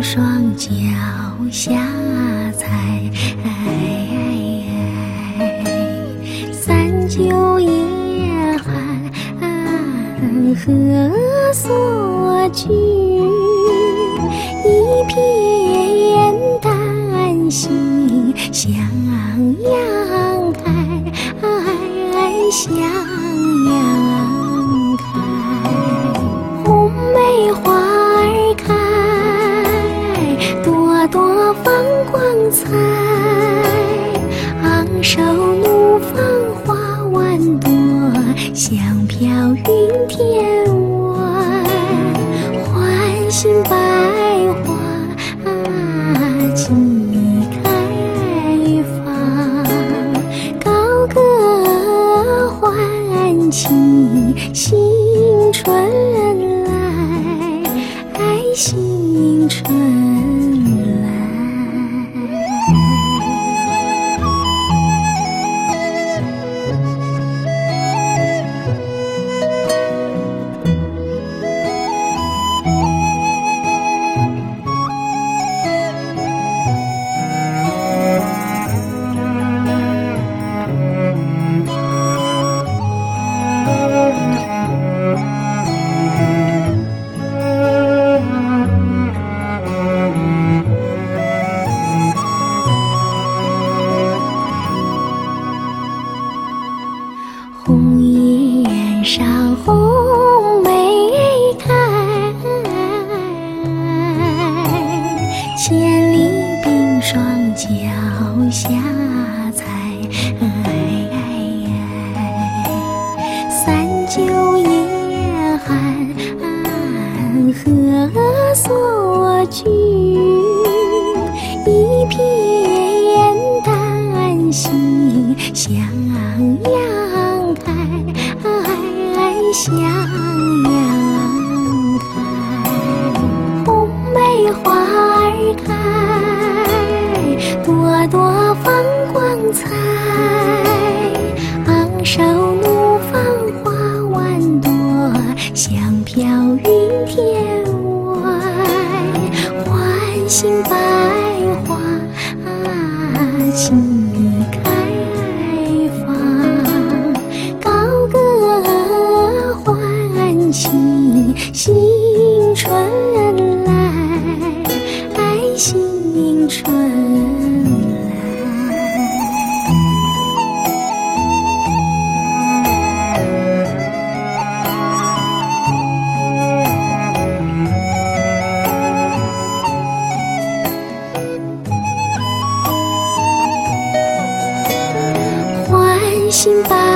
双脚下踩，三九夜寒何所居？一片丹心向阳开，向阳开。红梅花儿开，朵朵放光彩，昂首怒放花万朵，香飘云天外。欢欣百花齐开放，高歌欢庆新春来，新春来。红颜上红梅开，千里冰霜脚下踩，三九夜寒何所居？一片丹心向阳开，向阳开。红梅花儿开，朵朵放光彩，昂首怒放花万朵，香飘云天外。欢欣百花齐开放，高歌欢庆新春来，新春来。欢欣百